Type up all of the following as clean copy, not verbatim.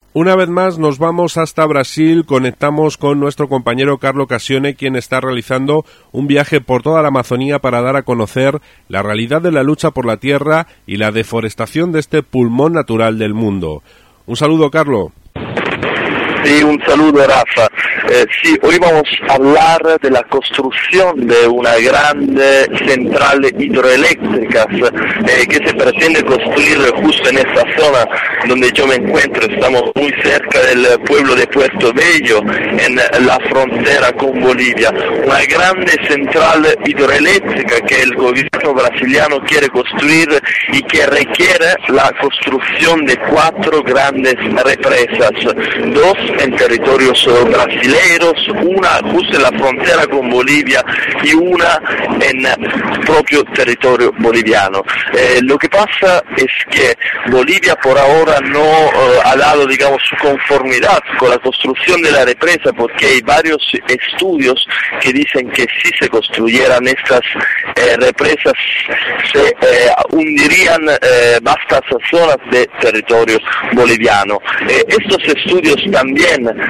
Una vez más nos vamos hasta Brasil, conectamos con nuestro compañero Carlo Cassione, quien está realizando un viaje por toda la Amazonía para dar a conocer la realidad de la lucha por la tierra y la deforestación de este pulmón natural del mundo. Un saludo, Carlo. Sí, un saludo, Rafa. Sí, hoy vamos a hablar de la construcción de una grande central hidroeléctrica que se pretende construir justo en esta zona donde yo me encuentro. Estamos muy cerca del pueblo de Puerto Bello, en la frontera con Bolivia. Una grande central hidroeléctrica que el gobierno brasiliano quiere construir y que requiere la construcción de 4 grandes represas, 2 en territorios brasileños, una justo en la frontera con Bolivia y una en propio territorio boliviano. Lo que pasa es que Bolivia por ahora no ha dado, digamos, su conformidad con la construcción de la represa, porque hay varios estudios que dicen que si se construyeran estas represas se hundirían vastas zonas de territorio boliviano. Estos estudios también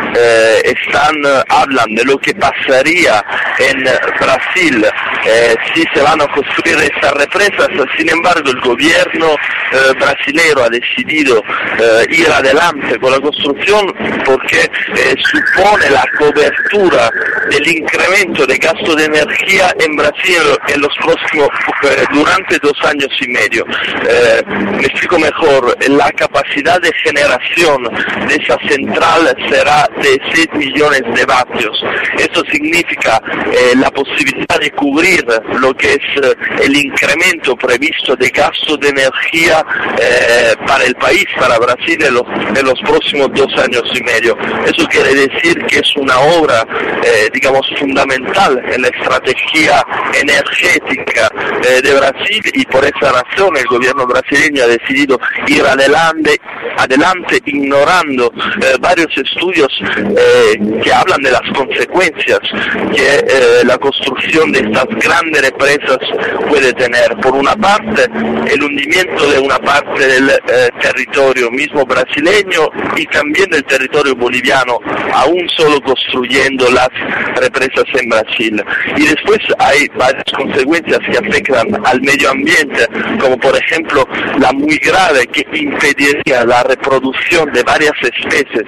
hablan de lo que pasaría en Brasil si se van a construir estas represas. Sin embargo, el gobierno brasileño ha decidido ir adelante con la construcción porque supone la cobertura del incremento de gasto de energía en Brasil en los próximos durante 2 años y medio. Me explico mejor. La capacidad de generación de esa central será de 6 millones de vatios. Esto significa la posibilidad de cubrir lo que es el incremento previsto de gasto de energía para el país, para Brasil, en los próximos 2 años y medio. Eso quiere decir que es una obra, digamos, fundamental en la estrategia energética de Brasil, y por esa razón el gobierno brasileño ha decidido ir adelante ignorando varios estudios que hablan de las consecuencias que la construcción de estas grandes represas puede tener. Por una parte, el hundimiento de una parte del territorio mismo brasileño y también del territorio boliviano, aún solo construyendo las represas en Brasil. Y después hay varias consecuencias que afectan al medio ambiente, como por ejemplo la muy grave que impediría la reproducción de varias especies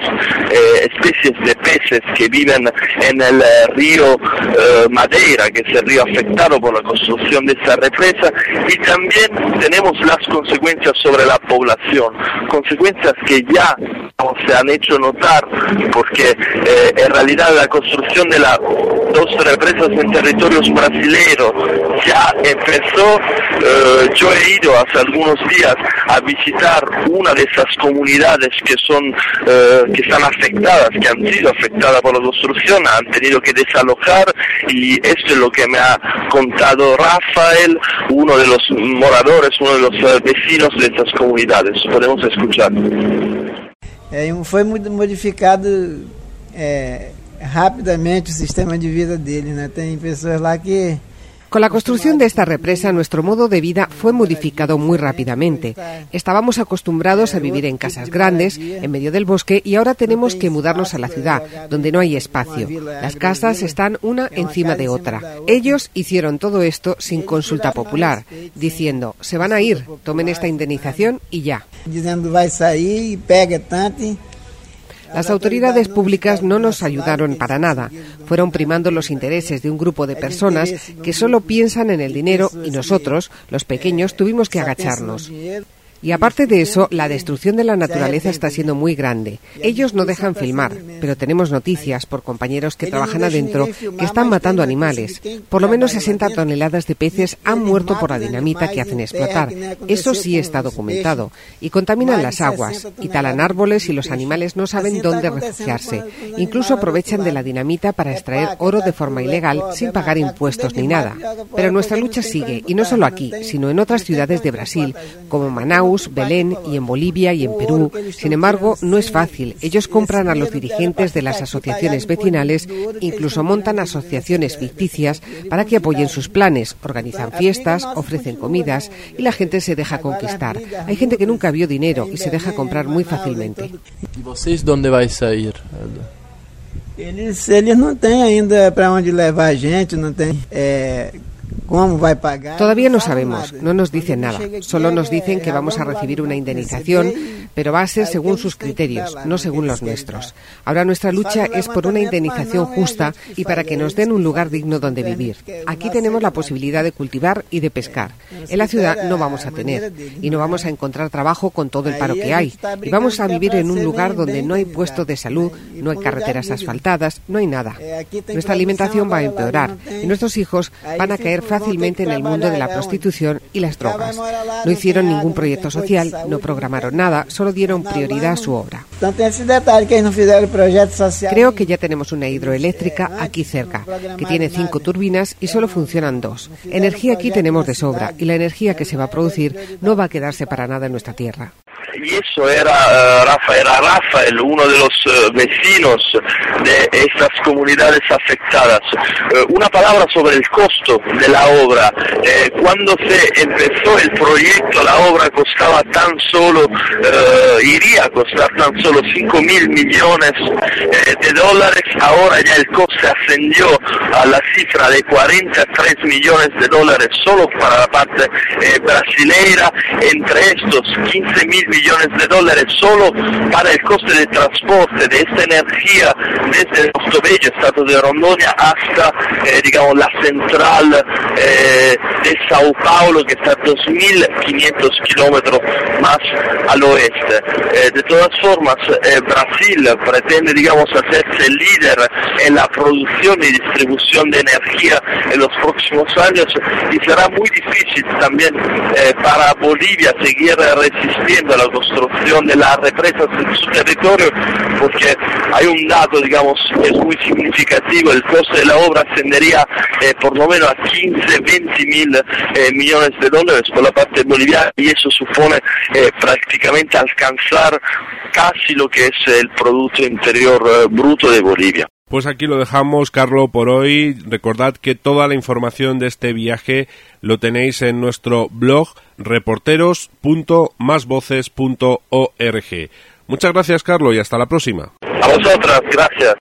de peces que viven en el río Madeira, que es el río afectado por la construcción de esta represa. Y también tenemos las consecuencias sobre la población, consecuencias que ya se han hecho notar, porque en realidad la construcción de las 2 represas en territorios brasileños ya empezó. Yo he ido hace algunos días a visitar una de esas comunidades que están afectadas, que han sido afectadas por la construcción, han tenido que desalojar, y esto es lo que me ha contado Rafael, uno de los moradores, uno de los vecinos de estas comunidades. Podemos escuchar. Foi modificado rapidamente o sistema de vida dele, né? Tem pessoas lá que... Con la construcción de esta represa, nuestro modo de vida fue modificado muy rápidamente. Estábamos acostumbrados a vivir en casas grandes, en medio del bosque, y ahora tenemos que mudarnos a la ciudad, donde no hay espacio. Las casas están una encima de otra. Ellos hicieron todo esto sin consulta popular, diciendo, se van a ir, tomen esta indemnización y ya. Diciendo, vai sair, pega tanto. Las autoridades públicas no nos ayudaron para nada. Fueron primando los intereses de un grupo de personas que solo piensan en el dinero, y nosotros, los pequeños, tuvimos que agacharnos. Y aparte de eso, la destrucción de la naturaleza está siendo muy grande. Ellos no dejan filmar, pero tenemos noticias por compañeros que trabajan adentro que están matando animales. Por lo menos 60 toneladas de peces han muerto por la dinamita que hacen explotar. Eso sí está documentado. Y contaminan las aguas, y talan árboles, y los animales no saben dónde refugiarse. Incluso aprovechan de la dinamita para extraer oro de forma ilegal sin pagar impuestos ni nada. Pero nuestra lucha sigue, y no solo aquí, sino en otras ciudades de Brasil, como Manaus, Manaus, Belén y en Bolivia y en Perú. Sin embargo, no es fácil. Ellos compran a los dirigentes de las asociaciones vecinales, incluso montan asociaciones ficticias para que apoyen sus planes, organizan fiestas, ofrecen comidas y la gente se deja conquistar. Hay gente que nunca vio dinero y se deja comprar muy fácilmente. ¿Y vosotros dónde vais a ir? Eles não têm ainda para onde levar a gente, não tem cómo vai pagar. Todavía no sabemos, no nos dicen nada. Solo nos dicen que vamos a recibir una indemnización, pero va a ser según sus criterios, no según los nuestros. Ahora nuestra lucha es por una indemnización justa y para que nos den un lugar digno donde vivir. Aquí tenemos la posibilidad de cultivar y de pescar. En la ciudad no vamos a tener y no vamos a encontrar trabajo con todo el paro que hay. Y vamos a vivir en un lugar donde no hay puesto de salud, no hay carreteras asfaltadas, no hay nada. Nuestra alimentación va a empeorar y nuestros hijos van a caer fácilmente en el mundo de la prostitución y las drogas. No hicieron ningún proyecto social, no programaron nada, solo dieron prioridad a su obra. Creo que ya tenemos una hidroeléctrica aquí cerca, que tiene 5 turbinas y solo funcionan 2. Energía aquí tenemos de sobra y la energía que se va a producir no va a quedarse para nada en nuestra tierra. Y eso era Rafael, uno de los vecinos de estas comunidades afectadas. Una palabra sobre el costo de la obra. Cuando se empezó el proyecto, la obra costaba tan solo, iría a costar tan solo 5.000 millones de dólares. Ahora ya el coste ascendió a la cifra de 43 millones de dólares solo para la parte brasileira. Entre estos 15.000 millones de dólares solo para el coste de transporte de esta energía desde el Portobello, estado de Rondônia, hasta la central de Sao Paulo, que está a 2.500 kilómetros más al oeste. De todas formas, Brasil pretende, hacerse líder en la producción y distribución de energía en los próximos años, y será muy difícil también para Bolivia seguir resistiendo a la construcción de las represas en su territorio, porque hay un dato, que es muy significativo. El coste de la obra ascendería por lo menos a 15-20 mil millones de dólares por la parte boliviana, y eso supone prácticamente alcanzar casi lo que es el Producto Interior Bruto de Bolivia. Pues aquí lo dejamos, Carlo, por hoy. Recordad que toda la información de este viaje lo tenéis en nuestro blog reporteros.masvoces.org. Muchas gracias, Carlo, y hasta la próxima. A vosotras, gracias.